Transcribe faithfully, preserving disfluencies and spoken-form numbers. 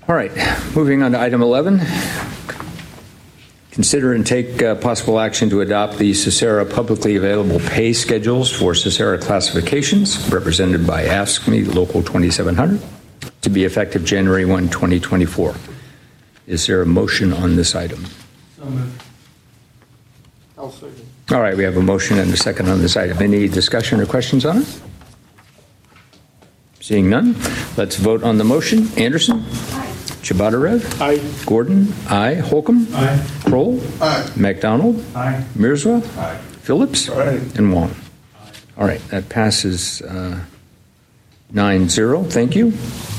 All right, moving on to item eleven. Consider and take uh, possible action to adopt the CESARA publicly available pay schedules for CESARA classifications, represented by AFSCME Local twenty-seven hundred, to be effective January first, twenty twenty-four. Is there a motion on this item? So moved. I'll second. All right, we have a motion and a second on this item. Any discussion or questions on it? Seeing none, let's vote on the motion. Anderson? Aye. Chabadarev? Aye. Gordon? Aye. Holcomb? Aye. Kroll? Aye. McDonald? Aye. Mirzwa? Aye. Phillips? Aye. And Wong? Aye. All right, that passes uh, nine zero. Thank you.